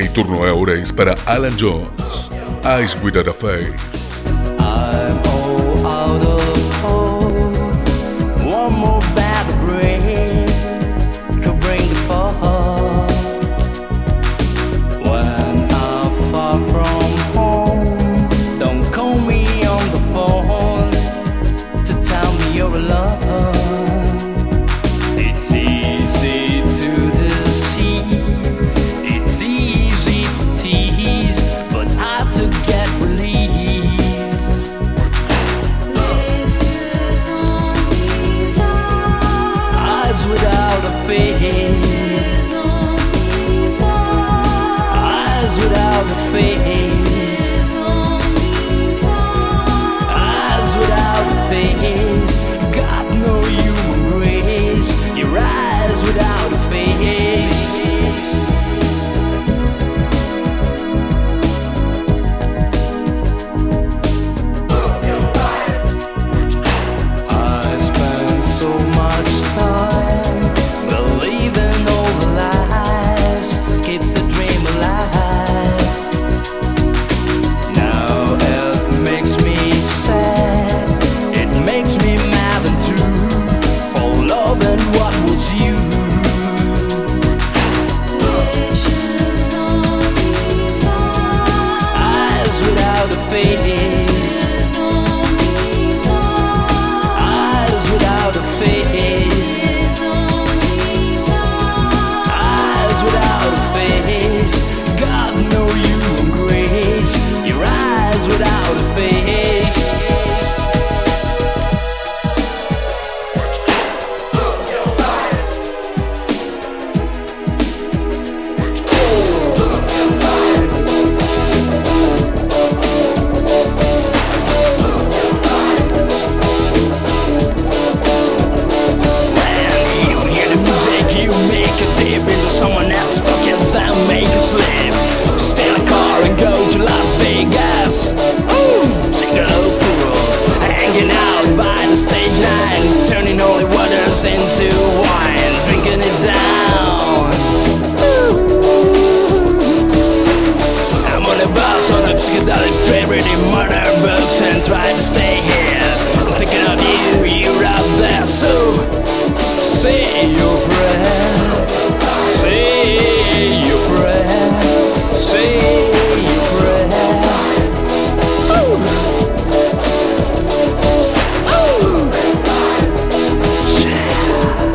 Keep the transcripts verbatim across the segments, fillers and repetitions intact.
El turno ahora es para Alan Jones, Eyes Without a Face. I'm all out of hope. One more bad break could bring the fall. When I'm far from home, don't call me on the phone to tell me you're alone. It's easy to deceive, it's easy to tease, but hard to get released. Eyes without a face, eyes without a face, eyes without a face. Got no human grace. Your eyes without a face. I spent so much time believing all the lies, keep the dream alive. Now it makes me sad, it makes me mad and true, for loving what was you. Eyes without a face, eyes without a face, eyes without a face. Got no human grace. Your eyes without a face. You hear the music, you make a dip into someone else, bucket then make a slip. Steal a car and go to Las Vegas. Ooh, single pool, hanging out by the stage line, turning holy waters into wine, drinking it down. Ooh. I'm on a bus on a psychedelic train, reading murder books and trying to stay here. I'm thinking of you, you're out there, so say your prayer, say your prayer, say your prayer. Ooh. Ooh. Yeah.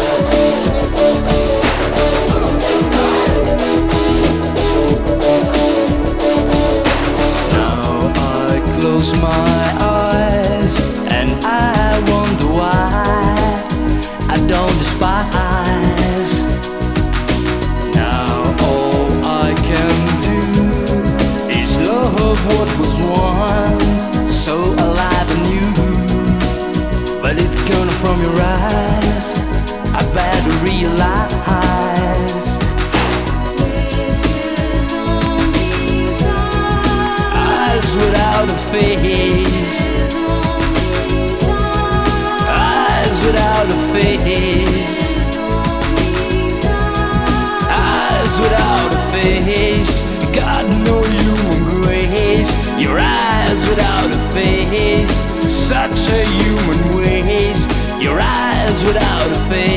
Now I close my eyes and I wonder why I don't despise. Now all I can do is love what was once so alive and new. But it's gone from your eyes, I better realize. Eyes without a face, eyes without a face, eyes without a face. Got no human grace. Your eyes without a face, such a human waste. Your eyes without a face.